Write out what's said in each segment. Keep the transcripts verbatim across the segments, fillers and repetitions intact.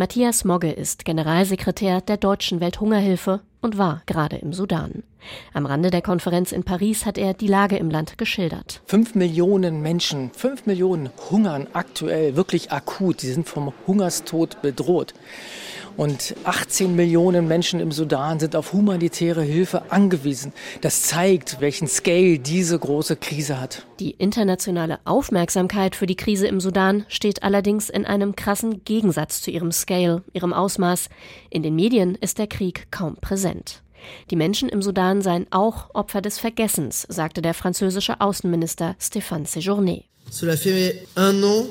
Matthias Mogge ist Generalsekretär der Deutschen Welthungerhilfe und war gerade im Sudan. Am Rande der Konferenz in Paris hat er die Lage im Land geschildert. Fünf Millionen Menschen, fünf Millionen hungern aktuell, wirklich akut. Sie sind vom Hungerstod bedroht. Und achtzehn Millionen Menschen im Sudan sind auf humanitäre Hilfe angewiesen. Das zeigt, welchen Scale diese große Krise hat. Die internationale Aufmerksamkeit für die Krise im Sudan steht allerdings in einem krassen Gegensatz zu ihrem Scale, ihrem Ausmaß. In den Medien ist der Krieg kaum präsent. Die Menschen im Sudan seien auch Opfer des Vergessens, sagte der französische Außenminister Stéphane Séjourné. Cela fait un an.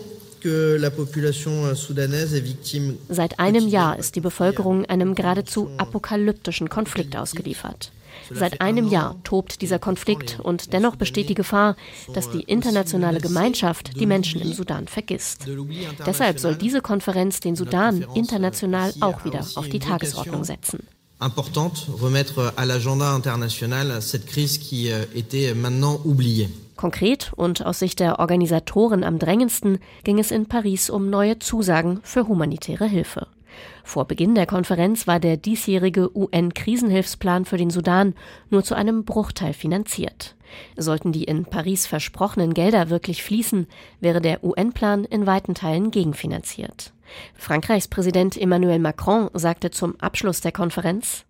Seit einem Jahr ist die Bevölkerung einem geradezu apokalyptischen Konflikt ausgeliefert. Seit einem Jahr tobt dieser Konflikt und dennoch besteht die Gefahr, dass die internationale Gemeinschaft die Menschen im Sudan vergisst. Deshalb soll diese Konferenz den Sudan international auch wieder auf die Tagesordnung setzen. Importante, remettre à l'agenda international cette crise qui était maintenant oubliée. Konkret und aus Sicht der Organisatoren am drängendsten ging es in Paris um neue Zusagen für humanitäre Hilfe. Vor Beginn der Konferenz war der diesjährige U N-Krisenhilfsplan für den Sudan nur zu einem Bruchteil finanziert. Sollten die in Paris versprochenen Gelder wirklich fließen, wäre der U N-Plan in weiten Teilen gegenfinanziert. Frankreichs Präsident Emmanuel Macron sagte zum Abschluss der Konferenz: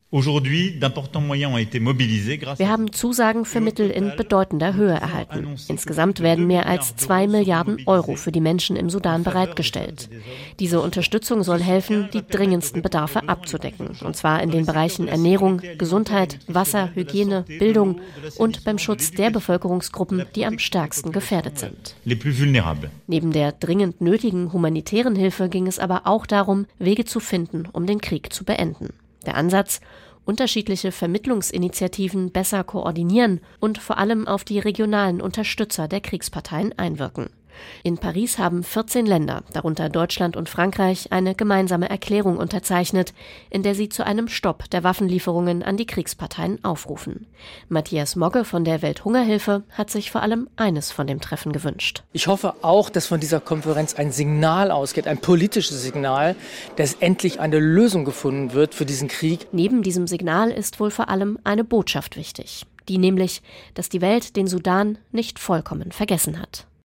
Wir haben Zusagen für Mittel in bedeutender Höhe erhalten. Insgesamt werden mehr als zwei Milliarden Euro für die Menschen im Sudan bereitgestellt. Diese Unterstützung soll helfen, die dringendsten Bedarfe abzudecken. Und zwar in den Bereichen Ernährung, Gesundheit, Wasser, Hygiene, Bildung und beim Schutz der Bevölkerungsgruppen, die am stärksten gefährdet sind. Neben der dringend nötigen humanitären Hilfe ging es aber auch darum, Wege zu finden, um den Krieg zu beenden. Der Ansatz: unterschiedliche Vermittlungsinitiativen besser koordinieren und vor allem auf die regionalen Unterstützer der Kriegsparteien einwirken. In Paris haben vierzehn Länder, darunter Deutschland und Frankreich, eine gemeinsame Erklärung unterzeichnet, in der sie zu einem Stopp der Waffenlieferungen an die Kriegsparteien aufrufen. Matthias Mogge von der Welthungerhilfe hat sich vor allem eines von dem Treffen gewünscht. Ich hoffe auch, dass von dieser Konferenz ein Signal ausgeht, ein politisches Signal, dass endlich eine Lösung gefunden wird für diesen Krieg. Neben diesem Signal ist wohl vor allem eine Botschaft wichtig. Die nämlich, dass die Welt den Sudan nicht vollkommen vergessen hat.